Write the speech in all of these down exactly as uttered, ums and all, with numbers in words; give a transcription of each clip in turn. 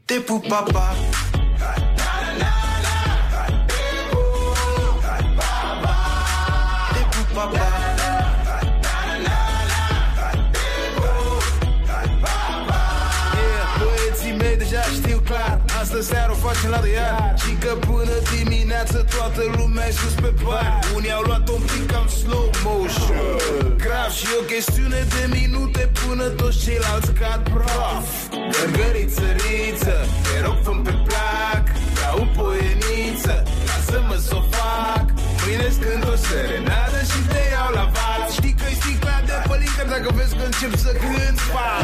T'es pour papa. T'es pour papa. Deja știu clar, astă seară o facem la de iar. Și că până dimineață toată lumea e sus pe par. Unii au luat un pic cam slow motion, grav și o chestiune de minute până toți ceilalți cad praf. Gărgăriță, riță, te rog fă-mi pe plac, ca o poieniță, lasă-mă s-o fac. Mâine-ți cânt o serenadă și te iau la val. Știi că-i sticla de pălincă dacă vezi că încep să cânti fac.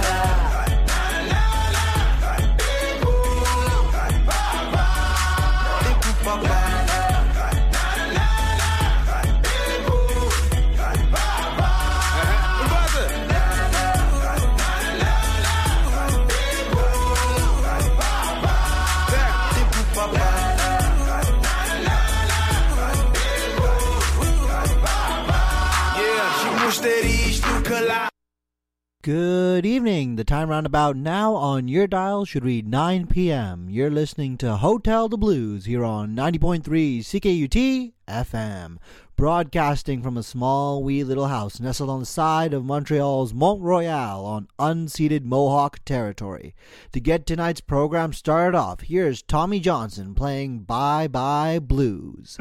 Good evening. The time roundabout now on your dial should read nine p.m. You're listening to Hotel the Blues here on ninety point three C K U T F M, broadcasting from a small wee little house nestled on the side of Montreal's Mont Royal on unceded Mohawk territory. To get tonight's program started off, here's Tommy Johnson playing Bye Bye Blues.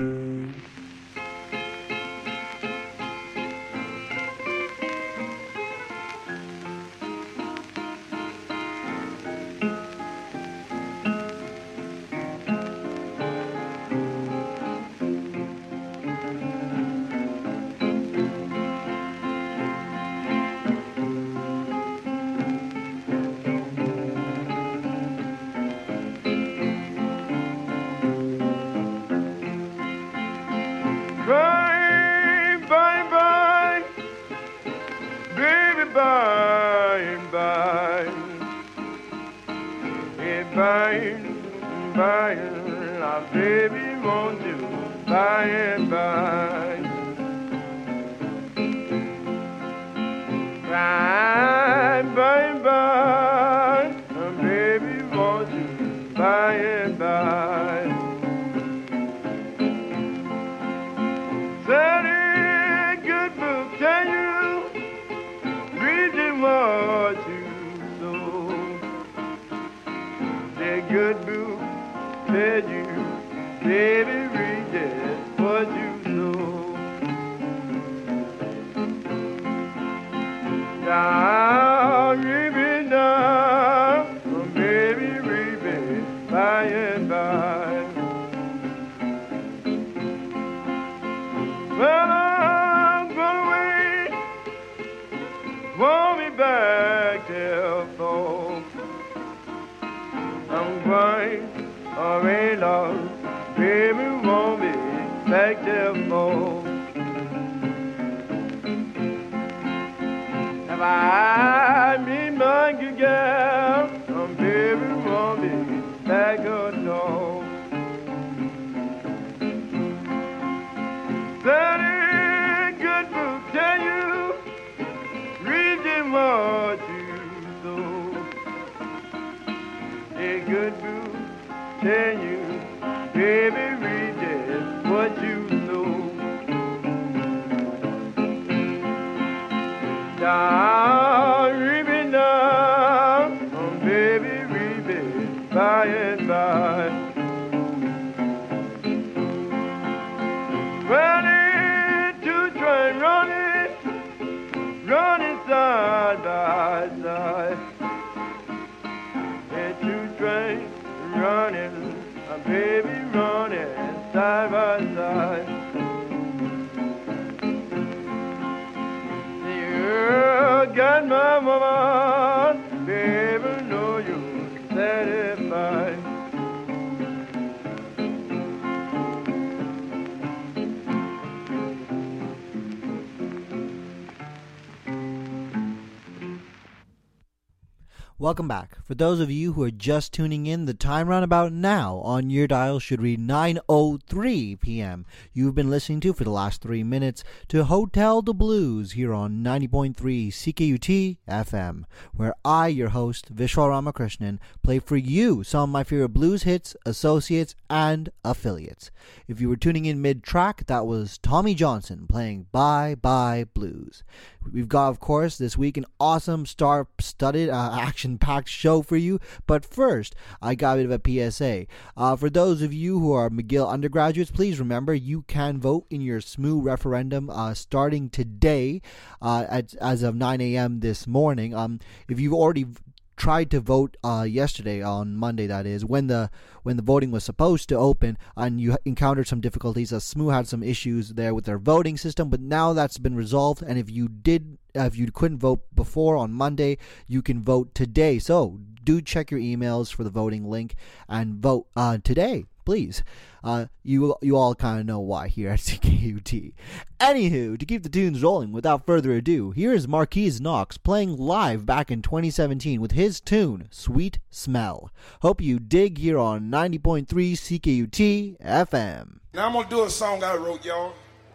Welcome back. For those of you who are just tuning in, the time roundabout now on your dial should read nine oh three p.m. You've been listening to for the last three minutes to Hotel the Blues here on ninety point three C K U T F M, where I, your host, Vishal Ramakrishnan, play for you some of my favorite blues hits, associates, and affiliates. If you were tuning in mid-track, that was Tommy Johnson playing Bye Bye Blues. We've got, of course, this week an awesome star-studded, uh, action-packed show for you. But first, I got a bit of a P S A. Uh, for those of you who are McGill undergraduates, please remember you can vote in your S M U referendum uh, starting today uh, at, as of nine a.m. this morning. Um, if you've already tried to vote uh, yesterday, on Monday that is, when the when the voting was supposed to open, and you encountered some difficulties. Uh, S M U had some issues there with their voting system, but now that's been resolved, and if you did uh, if you couldn't vote before on Monday, you can vote today. So do check your emails for the voting link and vote uh, today, please. Uh, you you all kind of know why here at C K U T. Anywho, to keep the tunes rolling, without further ado, here is Marquise Knox playing live back in twenty seventeen with his tune, Sweet Smell. Hope you dig here on ninety point three C K U T F M. Now I'm going to do a song I wrote, y'all.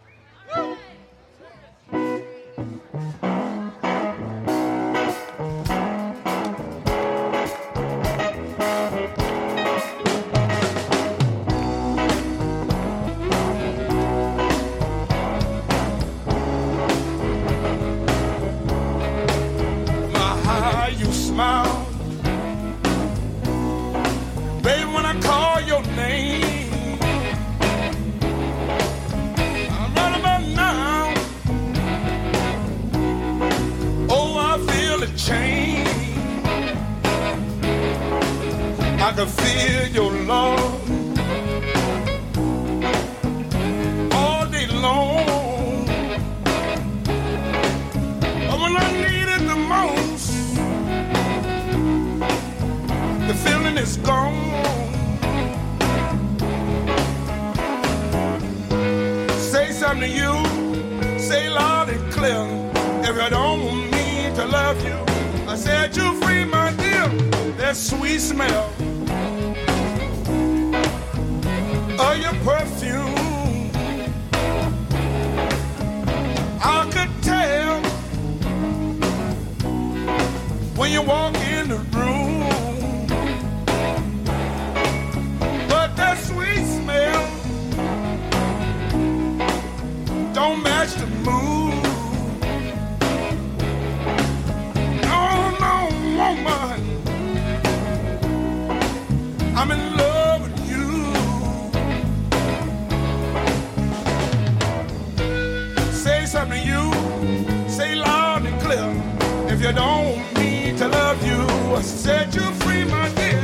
Smile, baby, when I call your name, right about now, oh, I feel a change. I can feel your love all day long, but when I need it the most, the feeling is gone. Say something to you, say loud and clear. If you don't want me to love you, I said you free, my dear. That sweet smell of your perfume, I could tell when you walk in the room. That sweet smell don't match the mood. No, no, woman, I'm in love with you. Say something to you, say loud and clear. If you don't want me to love you, I said you free, my dear.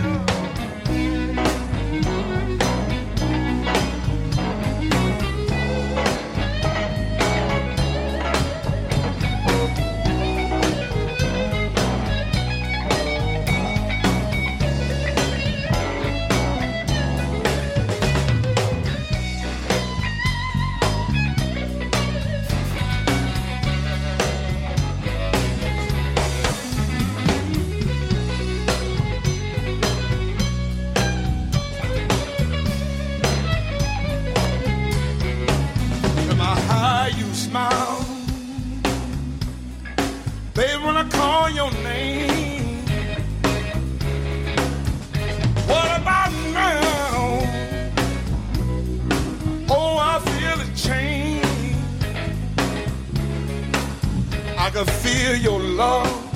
I feel your love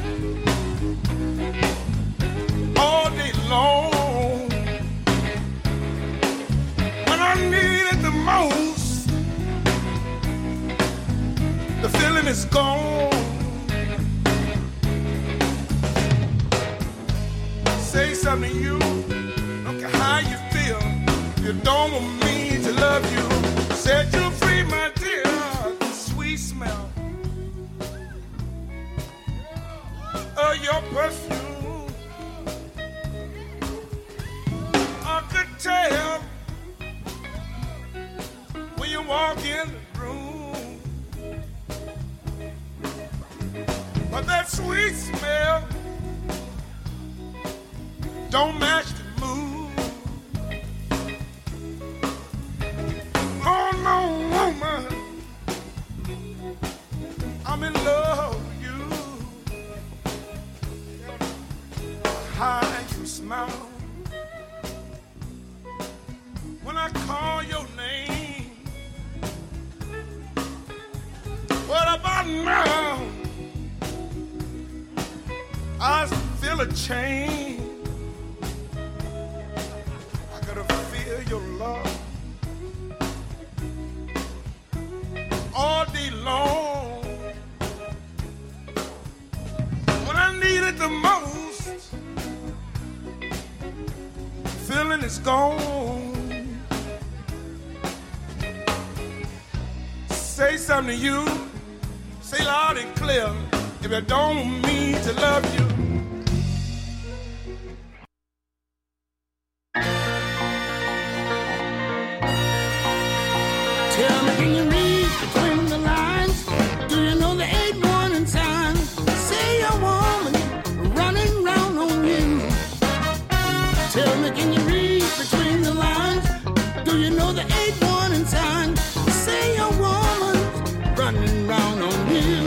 all day long. When I need it the most, the feeling is gone. Say something to you, don't care how you feel. You don't want me to love you. Set you free, my dear, the sweet smell of your perfume. I could tell when you walk in the room, but that sweet smell don't match the mood. Oh no, woman, I'm in love with you. How you smile when I call your name. What about now? I feel a change. I gotta feel your love all day long. When I need it the most, feeling is gone. Say something to you, say loud and clear, if I don't mean to love you. Tell me, can you read between the lines? Do you know the eight warning signs? Say a woman running round on you. Tell me, can you read between the lines? Do you know the eight warning signs? Say a woman running round on you.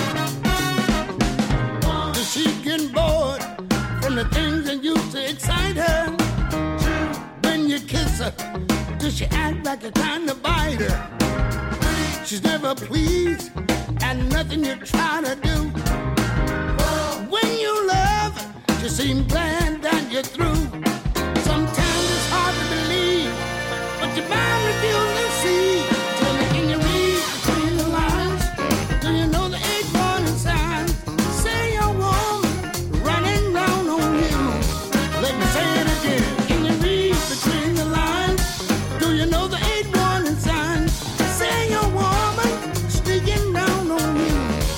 Does she get bored from the things that used to excite her? When you kiss her, does she act like you're trying to bite her? She's never pleased at nothing you try to do. When you love her, she seems glad that you're through. Sometimes it's hard to believe, but your mind refuses to see. Tell me, can you read between the lines? Do you know the eight warning signs? Say a woman running round on you. Let me say it again. Can you read between the lines? Do you know the eight warning signs? Say a woman sneaking round on you.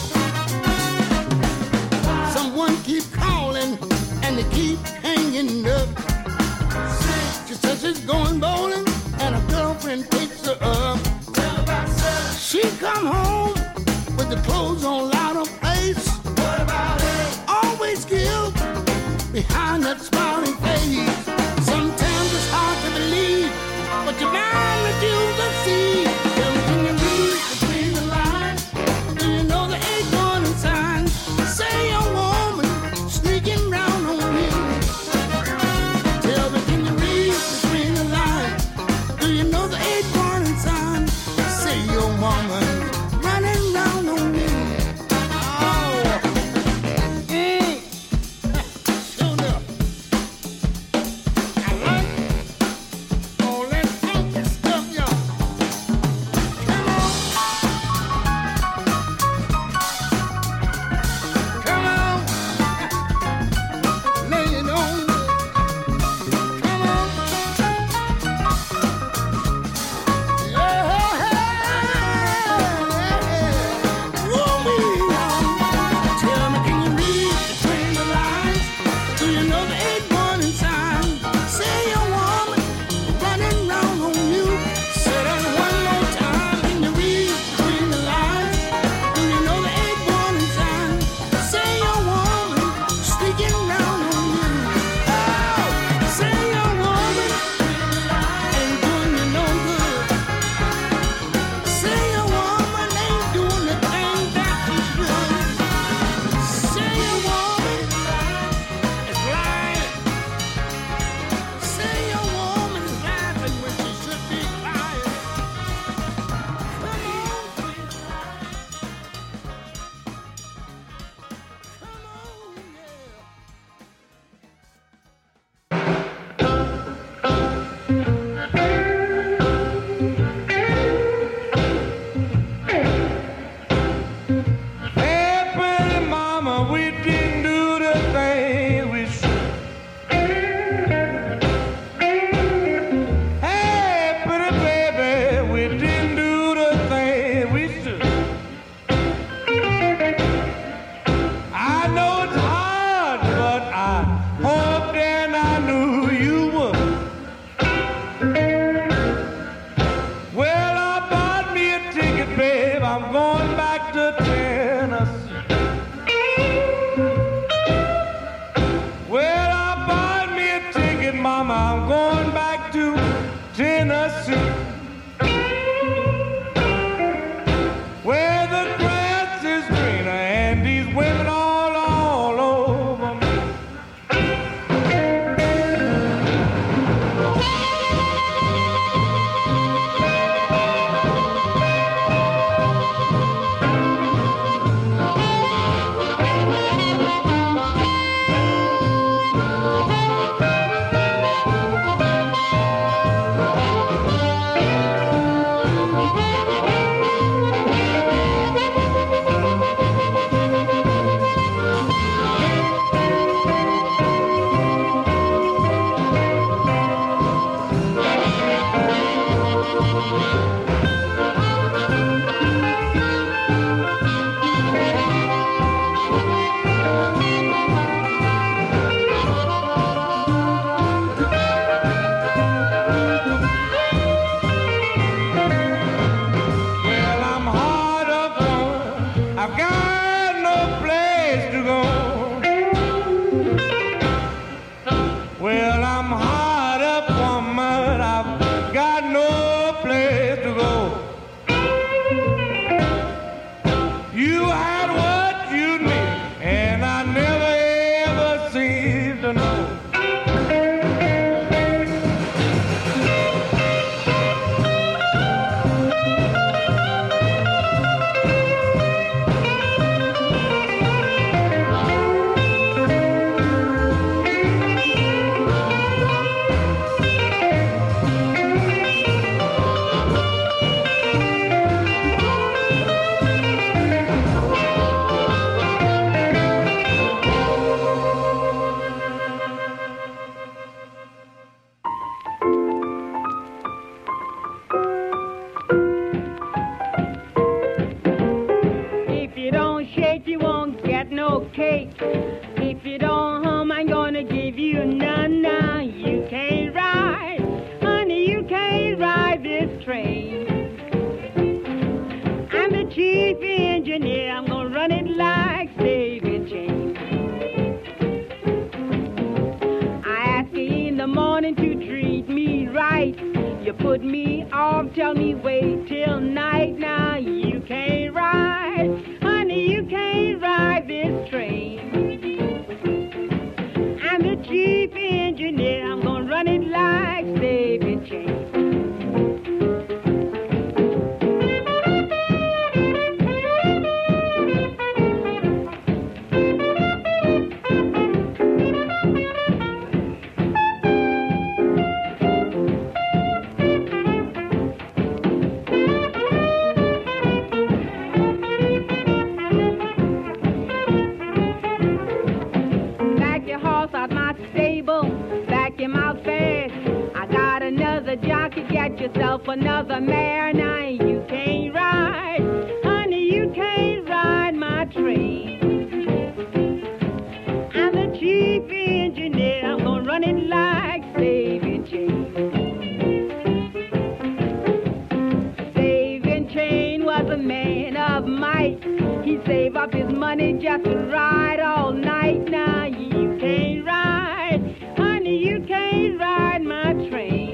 Someone keep calling and they keep hanging up. She says she's going bowling and her girlfriend picks her up. She come home with the clothes on out of place. What about it? Always guilt behind that smiling face. Sometimes it's hard to believe, but your mind refuses to see. Tell me, can you read between the lines? Do you know the eight warning signs? Say a woman sneaking round on you. Tell me, can you read between the lines? Do you know the eight warning signs? Say your woman running round on you. Oh, mm. Sure enough. I like all that funky stuff, y'all. Come on. Come on. Lay it on. Come on. Yeah. Woo-wee. Tell me, can you read between the lines? Do you know the eight warning signs? Say a woman running round on you. Say that one more time. Can you read between the lines? Do you know the eight warning signs? Say a woman sneaking round on you. Oh, say a woman ain't doing you no good. Say a woman ain't doing the thing that you should. Say a woman is lying. Say a woman is laughing when she should be crying. Come on, sweet. Come on, yeah. Hey, pretty mama, we didn't do the thing we should. Hey, pretty baby, we didn't do the thing we should. I know it's hard, but I hoped and I knew you would. Well, I bought me a ticket, babe. I'm going back to Tennessee. Well, I bought me a you none now. You can't ride, honey, you can't ride this train. I'm the chief engineer, I'm gonna run it like saving chain. I ask you in the morning to treat me right. You put me off, tell me wait till night. Now you can't ride, honey, you can't ride this train. I'm the chief engineer, I'm gonna run it like saving chain. Jockey, get yourself another mare. Now you can't ride, honey, you can't ride my train. I'm the chief engineer, I'm gonna run it like saving chain. Saving chain was a man of might. He saved up his money just to ride all night. Now you can't ride, honey, you can't ride my train.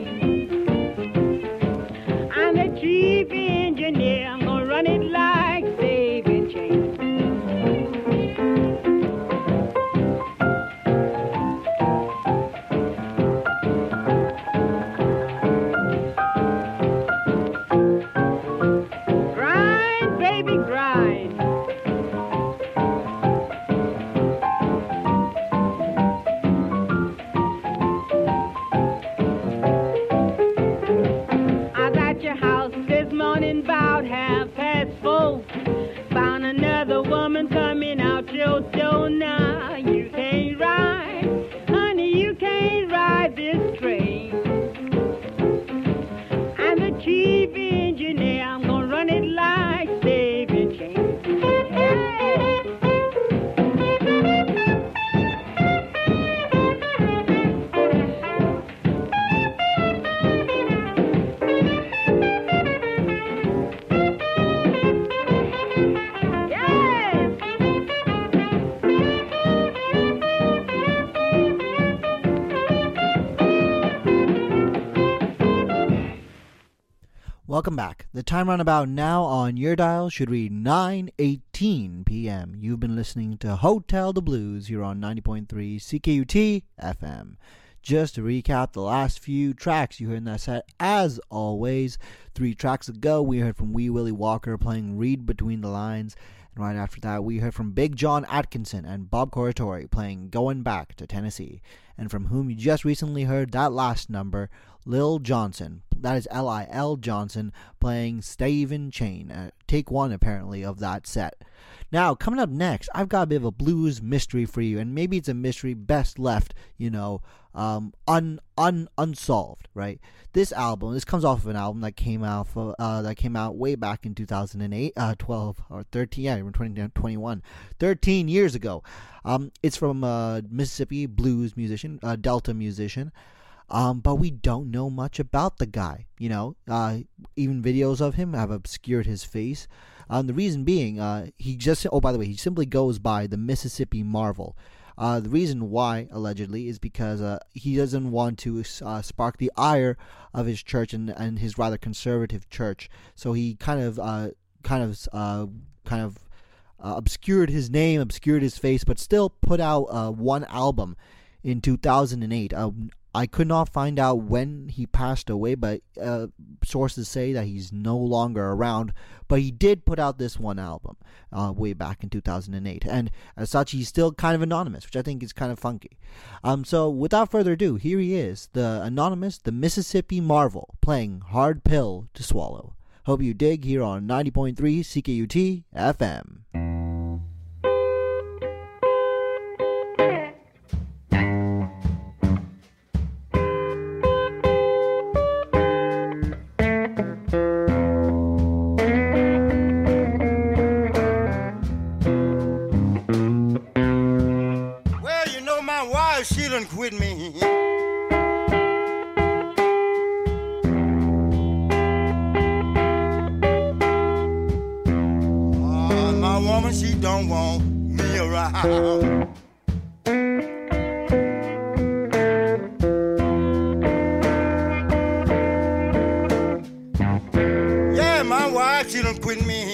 Chief engineer, I'm gonna run it like saving chain. Grind, baby, grind. About half past four, found another woman coming out your door. Now you can't ride, honey, you can't ride this train. I'm the chief engineer, I'm gonna run it like saving chain. Welcome back. The time roundabout now on your dial should read nine eighteen p.m. You've been listening to Hotel the Blues here on ninety point three C K U T F M. Just to recap the last few tracks you heard in that set, as always, three tracks ago we heard from Wee Willie Walker playing Read Between the Lines, and right after that we heard from Big John Atkinson and Bob Corritore playing Going Back to Tennessee, and from whom you just recently heard that last number, Lil Johnson, that is L I L Johnson, playing Saving Chain, uh, take one apparently of that set. Now, coming up next, I've got a bit of a blues mystery for you, and maybe it's a mystery best left, you know, um, un, un unsolved, right? This album, this comes off of an album that came out, uh, that came out way back in two thousand eight, uh, twelve or thirteen, yeah, twenty twenty-one, thirteen years ago. Um, it's from a Mississippi blues musician, a Delta musician. Um, but we don't know much about the guy, you know, uh, even videos of him have obscured his face. Um, the reason being, uh, he just, oh, by the way, he simply goes by the Mississippi Marvel. Uh, the reason why, allegedly, is because uh, he doesn't want to uh, spark the ire of his church and, and his rather conservative church. So he kind of, uh, kind of, uh, kind of uh, obscured his name, obscured his face, but still put out uh, one album in two thousand eight. Uh, I could not find out when he passed away, but uh, sources say that he's no longer around. But he did put out this one album uh, way back in two thousand eight. And as such, he's still kind of anonymous, which I think is kind of funky. Um, so without further ado, here he is, the anonymous, the Mississippi Marvel, playing Hard Pill to Swallow. Hope you dig here on ninety point three C K U T F M. She done quit me me. Oh, my woman, she don't want me around. Yeah, my wife, she done quit me.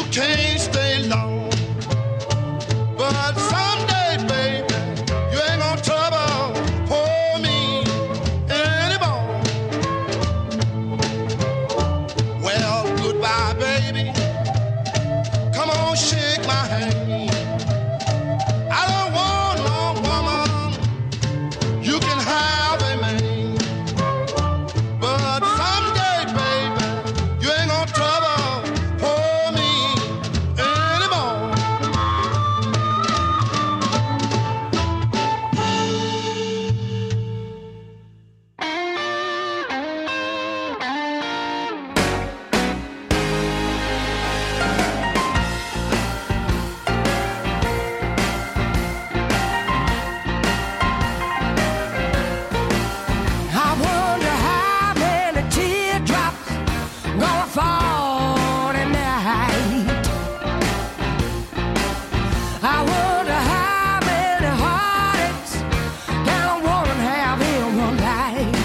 can't stay long. But someday, baby, you ain't gonna trouble for me anymore. Well, goodbye, baby. Come on, shake my hand. I don't want no woman. You can have a man. But someday, baby, you ain't gonna trouble for me anymore. I wonder how many teardrops gonna fall tonight. I wonder how many heartaches can a woman have in one life.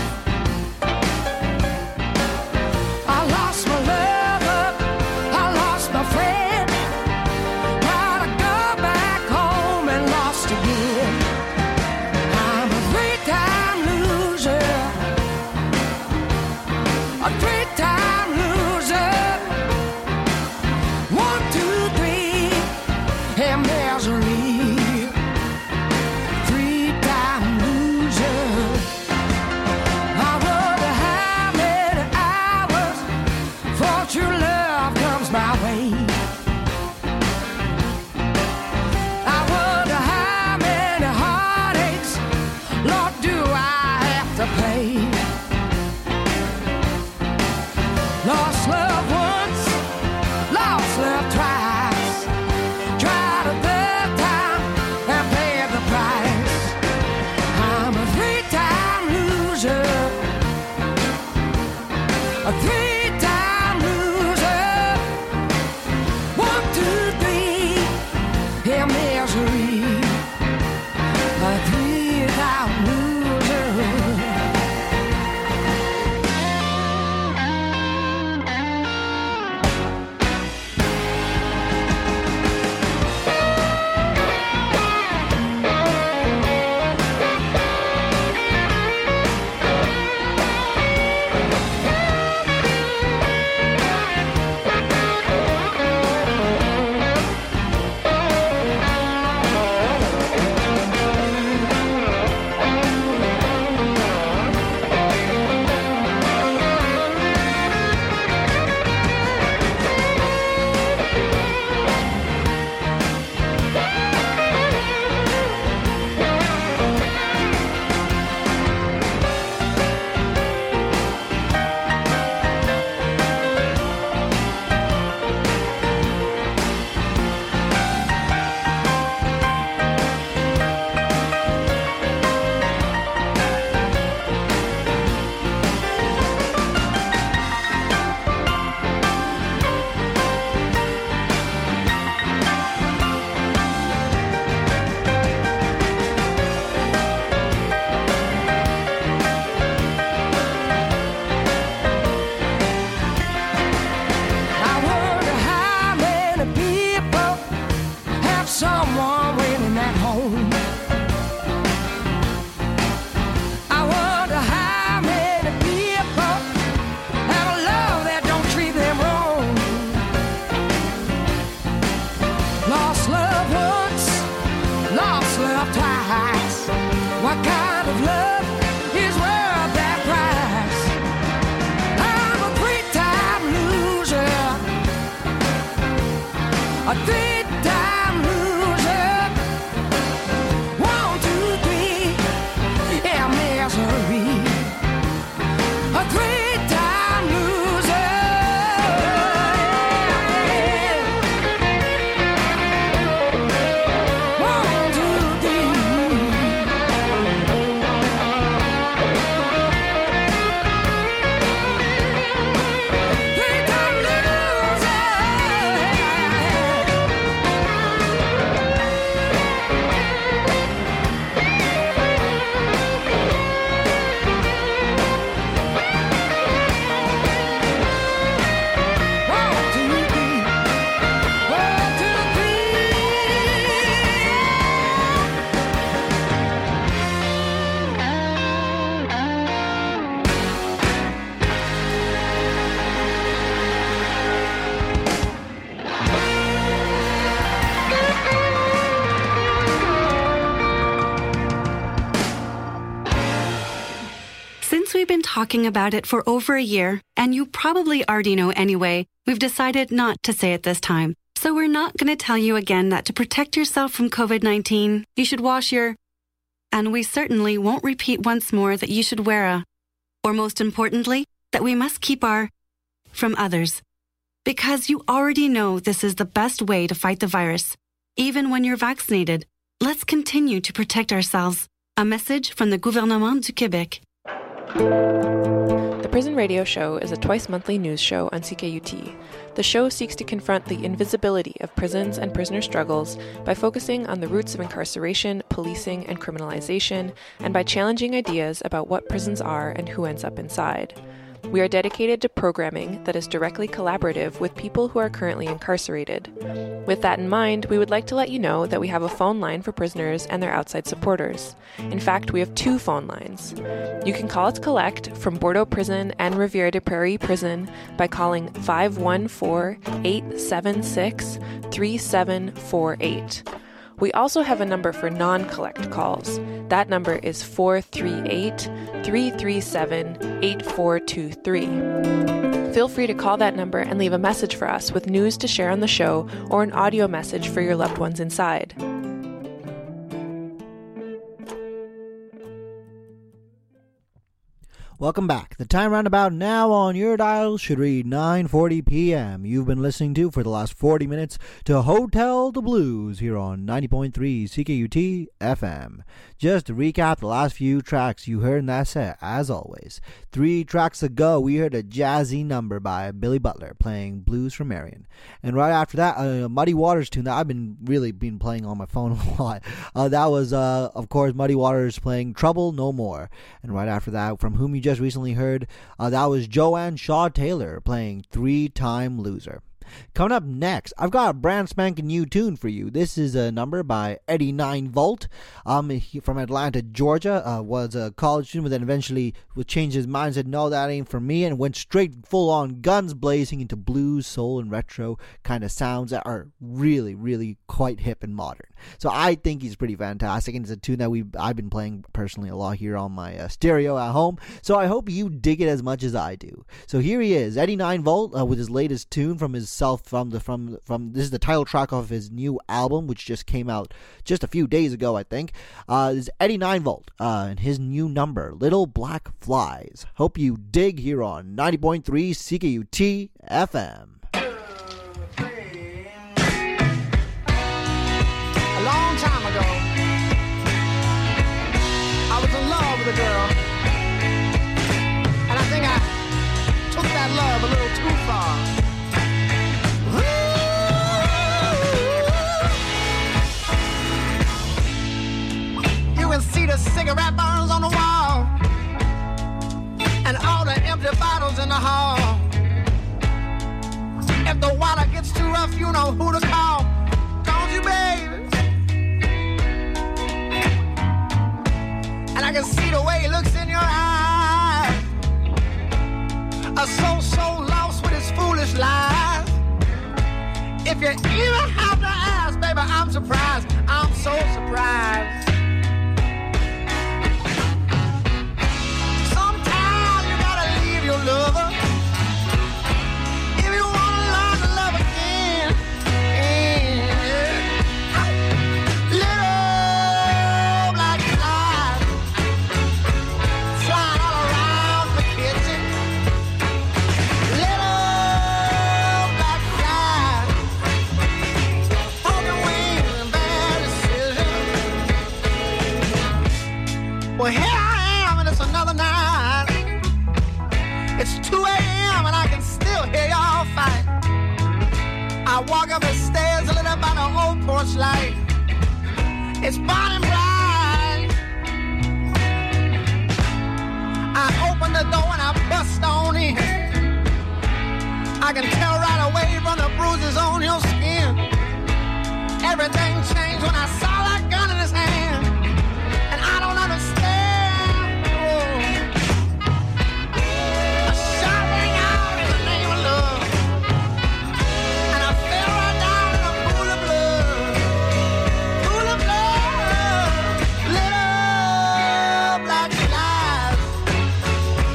I lost my lover, I lost my friend. Gotta go back home and lost again. I'm a three-time loser, a three-time loser. One, two, three, and misery. Three-time loser. I wonder how many hours for true love comes my way. I wonder how many heartaches, Lord, do I have to pay? Lost love once, lost love twice. Tried a third time and paid the price. I'm a three-time loser, a three-time loser. One, two, three, in misery. A three-time loser. I wonder how many people have someone waiting at home. I wonder how many people have a love that don't treat them wrong. Lost love once, lost love twice. What kind of love is worth that price? I'm a three-time loser, a three-time loser. One, two, three, yeah, misery. A three-time loser. One, two, three. Three-time loser. Since we've been talking about it for over a year, and you probably already know anyway, we've decided not to say it this time. So we're not going to tell you again that to protect yourself from COVID nineteen, you should wash your... And we certainly won't repeat once more that you should wear a... Or most importantly, that we must keep our... from others. Because you already know this is the best way to fight the virus. Even when you're vaccinated, let's continue to protect ourselves. A message from the Gouvernement du Québec. The Prison Radio Show is a twice-monthly news show on C K U T. The show seeks to confront the invisibility of prisons and prisoner struggles by focusing on the roots of incarceration, policing, and criminalization, and by challenging ideas about what prisons are and who ends up inside. We are dedicated to programming that is directly collaborative with people who are currently incarcerated. With that in mind, we would like to let you know that we have a phone line for prisoners and their outside supporters. In fact, we have two phone lines. You can call us collect from Bordeaux Prison and Rivière des Prairies Prison by calling five one four, eight seven six, three seven four eight. We also have a number for non-collect calls. That number is four three eight, three three seven, eight four two three. Feel free to call that number and leave a message for us with news to share on the show or an audio message for your loved ones inside. Welcome back. The time roundabout now on your dial should read nine forty p.m. You've been listening to, for the last forty minutes, to Hotel the Blues here on ninety point three C K U T F M. Just to recap the last few tracks you heard in that set, as always. Three tracks ago, we heard a jazzy number by Billy Butler playing Blues for Marion. And right after that, a Muddy Waters tune that I've been really been playing on my phone a lot. Uh, that was, uh, of course, Muddy Waters playing Trouble No More. And right after that, from whom you just recently heard, uh, that was Joanne Shaw Taylor playing Three-Time Loser. Coming up next, I've got a brand spanking new tune for you. This is a number by Eddie Nine Volt, um, he, from Atlanta, Georgia. Uh, was a college student, but then eventually would change his mind and said, no, that ain't for me, and went straight full-on guns blazing into blues, soul, and retro kind of sounds that are really, really quite hip and modern. So I think he's pretty fantastic, and it's a tune that we I've been playing personally a lot here on my uh, stereo at home. So I hope you dig it as much as I do. So here he is, Eddie Nine Volt, uh, with his latest tune from his self from the from from this is the title track of his new album, which just came out just a few days ago, I think. Uh, this is Eddie Nine Volt uh, and his new number, Little Black Flies. Hope you dig here on ninety point three C K U T F M. A long time ago, I was in love with a girl, and I think I took that love a little too far. You can see the cigarette burns on the wall and all the empty bottles in the hall. If the water gets too rough, you know who to call. Don't you, baby? And I can see the way he looks in your eyes. A soul so lost with his foolish lies. If you even have to ask, baby, I'm surprised. I'm so surprised. Sometimes you gotta leave your lover if you wanna learn to love again. Little black flies flying all around the kitchen. Little black flies, broken wings and bad decisions. Well, here I am, and it's another night. It's two a.m. and I can still hear y'all fight. I walk up the stairs lit up by the old porch light. It's burning bright. I open the door and I bust on in. I can tell right away from the bruises on your skin. Everything changed when I saw that gun in his hand. And I don't understand. Oh. A shot rang out in the name of love. And I fell right down in a pool of blood. Pool of blood. Little black flies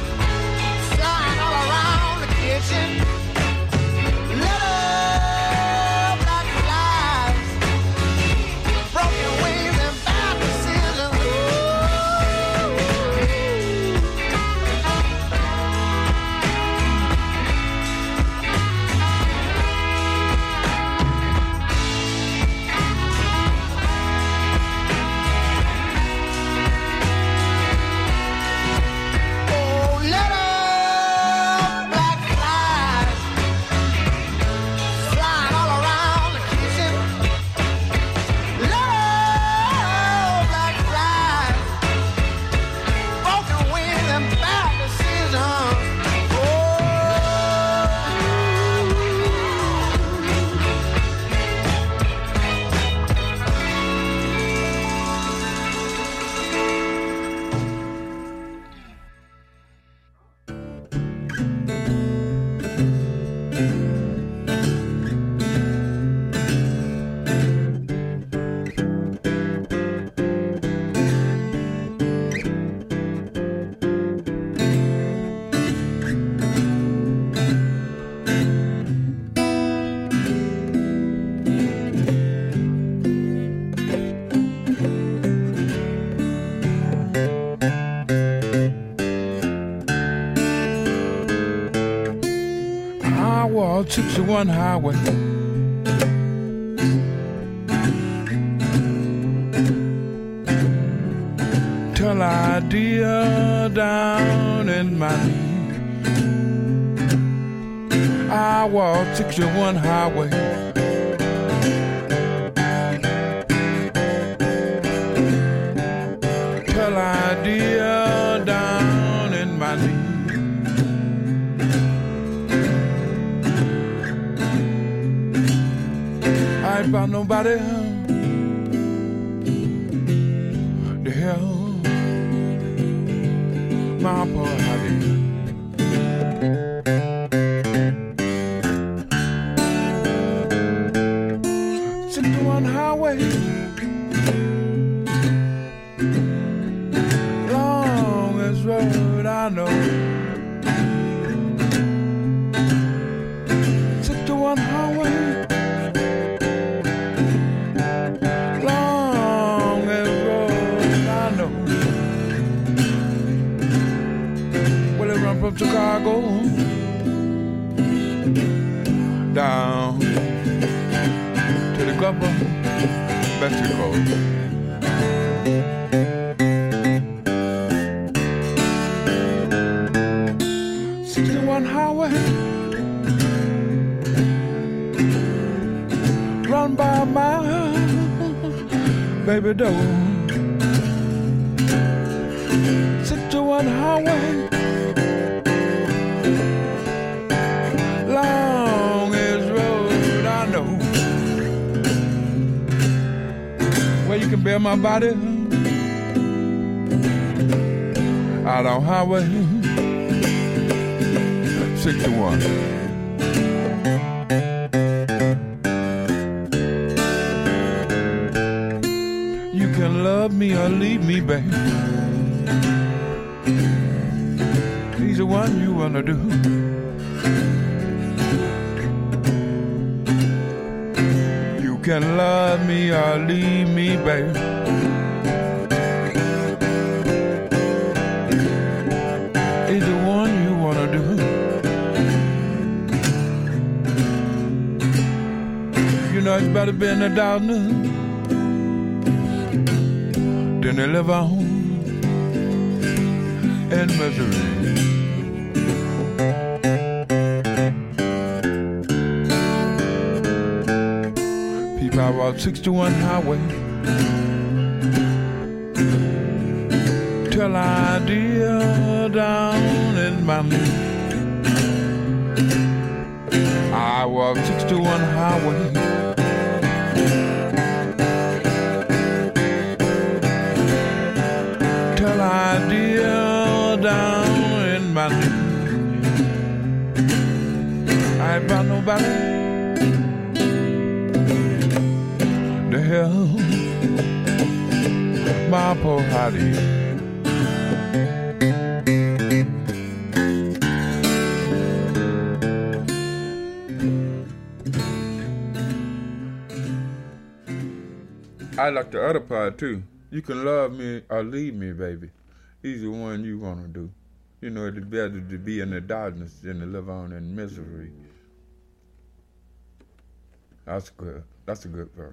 sixty-one highway. Till idea down in my knee. I walk sixty-one highway. Till idea down in my knee. I ain't found nobody to help my poor Hattie. sixty-one highway, longest road I know. sixty-one highway, longest road I know. Well, it run from Chicago down to the Gulf of Mexico. sixty-one highway, run by my baby doe. sixty-one highway, longest road I know. Where you can bear my body out on highway sixty-one. You can love me or leave me, babe. He's the one you wanna do. You can love me or leave me, babe. He's the one you wanna do. You know it's better being a downer than to live on in misery. People, I walk sixty-one highway till I deal down in my knee. I walk sixty-one highway till I deal down in my knee. I ain't found nobody to help my poor Hattie. I like the other part too. You can love me or leave me, baby. Either one you want to do. You know, it's better to be in the darkness than to live on in misery. That's good. That's a good verse.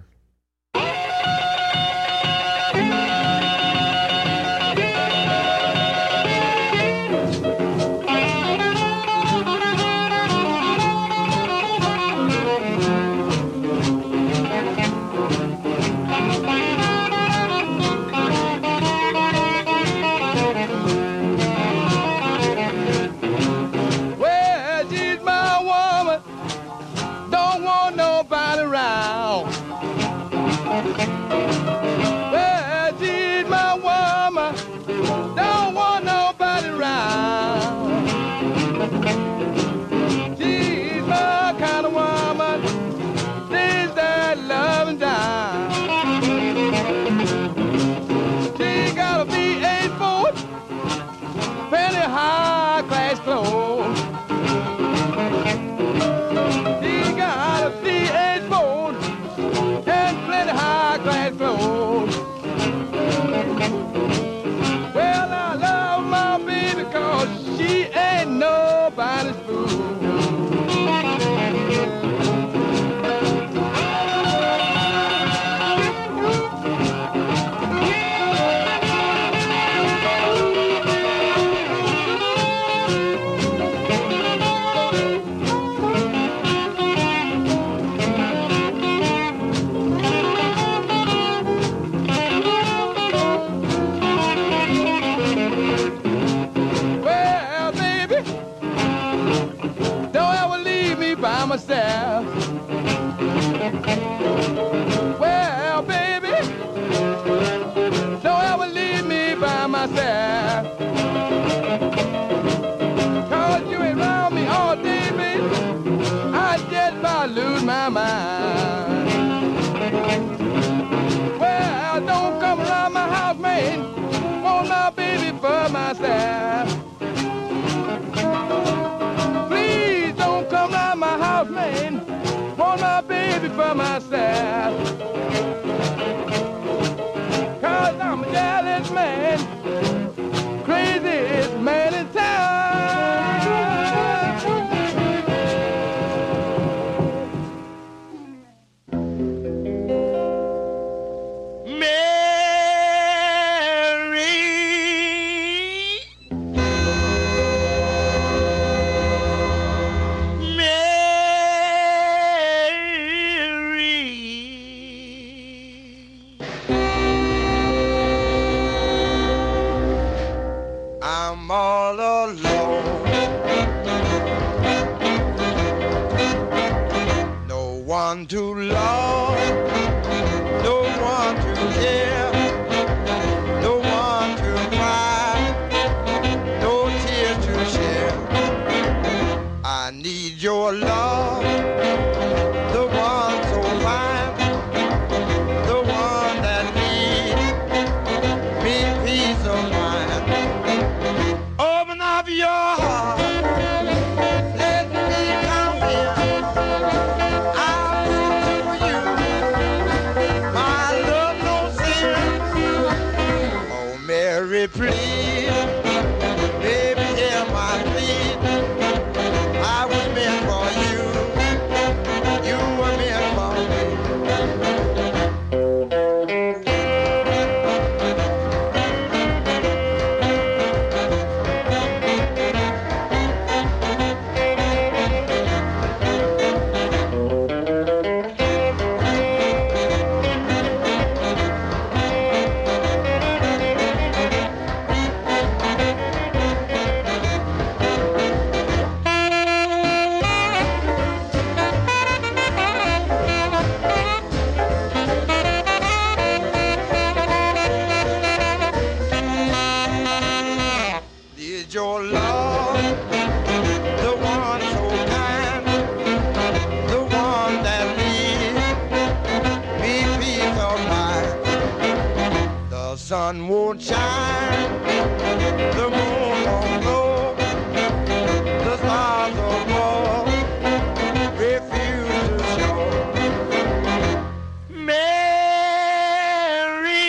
He got a C H four and plenty high class best. Cause I'm a jealous man, craziest man in town. I'm all alone. No one to love, no one to care, no one to cry, no tears to share. I need your love, the one so fine, the one that leaves me peace of mind. Open up your heart, let me come in. I'll prove to you my love no sin. Oh, Mary, please, baby, hear my plea. I was meant for you, you were meant for me. Is your love the one so kind, the one that leaves me peace of mind? The sun won't shine, the moon won't glow, the stars above refuse to show. Mary,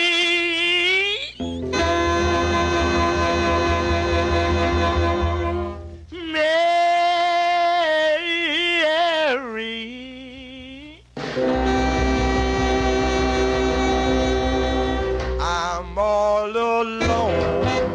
Mary, I'm all alone.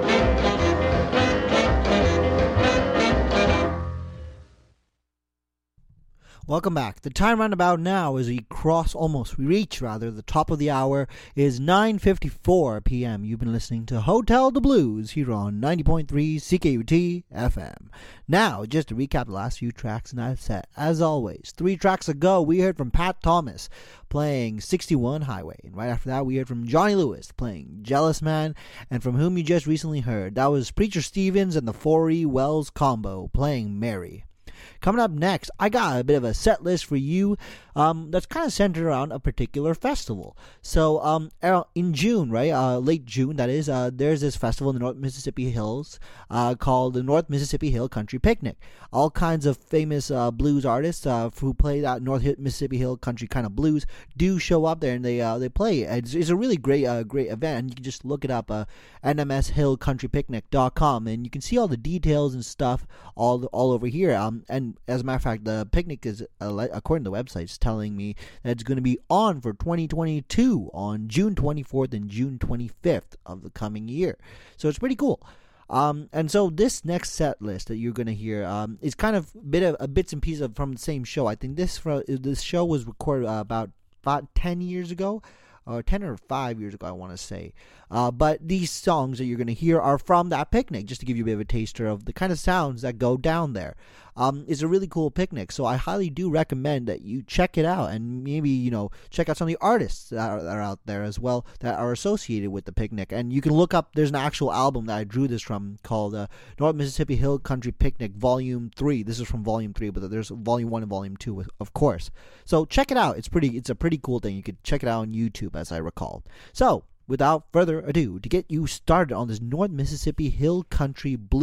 Welcome back. The time roundabout now as we cross, almost, we reach rather, the top of the hour is nine fifty-four p.m. You've been listening to Hotel the Blues here on ninety point three C K U T F M. Now, just to recap the last few tracks in that set, as always, three tracks ago, we heard from Pat Thomas playing sixty-one Highway. And right after that, we heard from Johnny Lewis playing Jealous Man. And from whom you just recently heard, that was Preacher Stevens and the four E Wells Combo playing Mary. Coming up next, I got a bit of a set list for you um, that's kind of centered around a particular festival. So um, in June, right, uh, late June, that is, uh, there's this festival in the North Mississippi Hills uh, called the North Mississippi Hill Country Picnic. All kinds of famous uh, blues artists uh, who play that North Mississippi Hill country kind of blues do show up there and they uh, they play. It's, it's a really great uh, great event, and you can just look it up, uh, N M S hill country picnic dot com, and you can see all the details and stuff all all over here. Um, and as a matter of fact, the picnic is, uh, according to the website, it's telling me that it's going to be on for twenty twenty-two on June twenty-fourth and June twenty-fifth of the coming year. So it's pretty cool. Um, and so this next set list that you're going to hear um, is kind of bit of a bits and pieces of, from the same show. I think this for, this show was recorded uh, about five, ten years ago. Or ten or five years ago, I want to say. Uh, but these songs that you're going to hear are from that picnic, just to give you a bit of a taster of the kind of sounds that go down there. Um, it's a really cool picnic, so I highly do recommend that you check it out and maybe, you know, check out some of the artists that are, that are out there as well that are associated with the picnic. And you can look up, there's an actual album that I drew this from called uh, North Mississippi Hill Country Picnic Volume three. This is from Volume three, but there's Volume one and Volume two, of course. So check it out. It's pretty. It's a pretty cool thing. You could check it out on YouTube, as I recall. So, without further ado, to get you started on this North Mississippi Hill Country Blues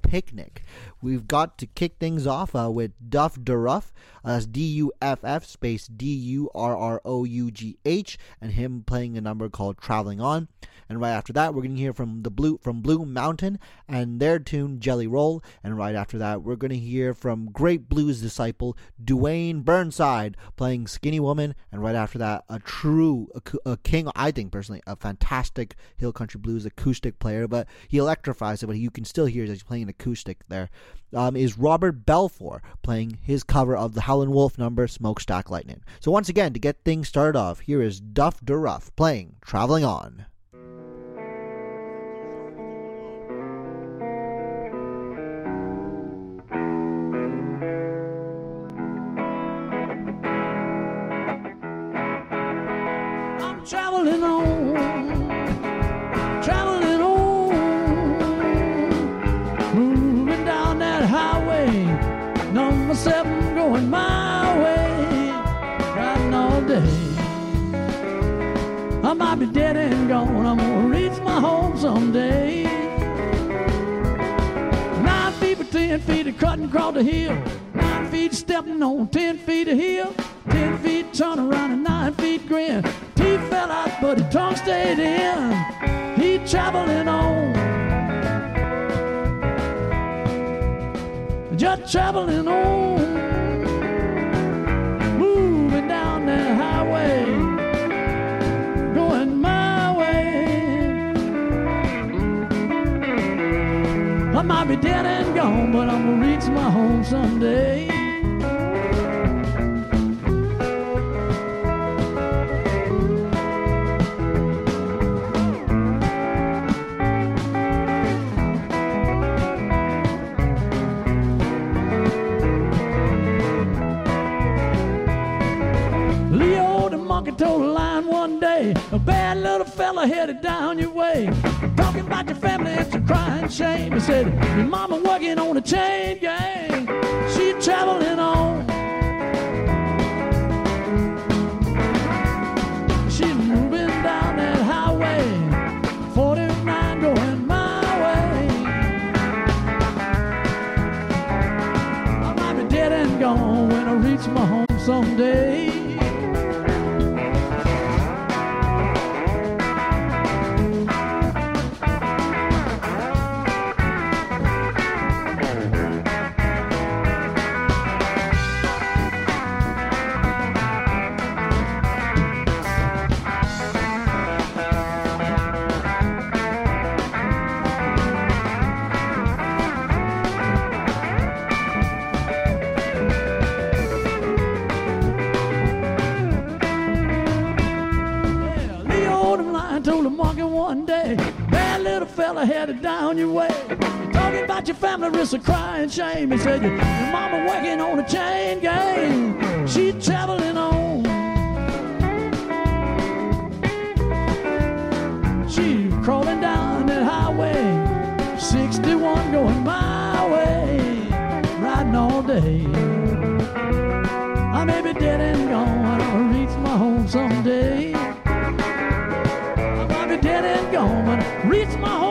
Picnic. We've got to kick things off uh, with Duff Durough. Uh, that's D U F F space D U R R O U G H, and him playing a number called Traveling On. And right after that, we're going to hear from the Blue from Blue Mountain and their tune Jelly Roll. And right after that, we're going to hear from great blues disciple Dwayne Burnside playing Skinny Woman. And right after that, a true, a, a king, I think personally, a fantastic Hill Country Blues acoustic player, but he electrifies it, but you can still hear that he's playing an acoustic there, um, is Robert Belfour playing his cover of the Howlin' Wolf number Smokestack Lightning. So once again, to get things started off, here is Duff Durough playing Traveling On. Traveling on, traveling on, moving down that highway, number seven going my way, riding all day. I might be dead and gone, I'm gonna reach my home someday. Nine feet for ten feet of cutting across the hill, nine feet stepping on ten feet of hill, ten feet turn around and nine feet grin. He fell out, but his tongue stayed in. He traveling on, just traveling on, moving down that highway, going my way. I might be dead and gone, but I'm gonna reach my home someday. Told a line one day, a bad little fella headed down your way, talking about your family, it's a crying shame. He said, your mama working on a chain gang, she traveling on, she's moving down that highway, forty-nine going my way. I might be dead and gone when I reach my home someday. Fella headed down your way, talking about your family, it's a crying shame. He said, your, your mama working on a chain gang, she traveling on, she crawling down that highway, sixty-one going my way, riding all day. I may be dead and gone, I'll reach my home someday. I might be dead and gone, but I'll reach my home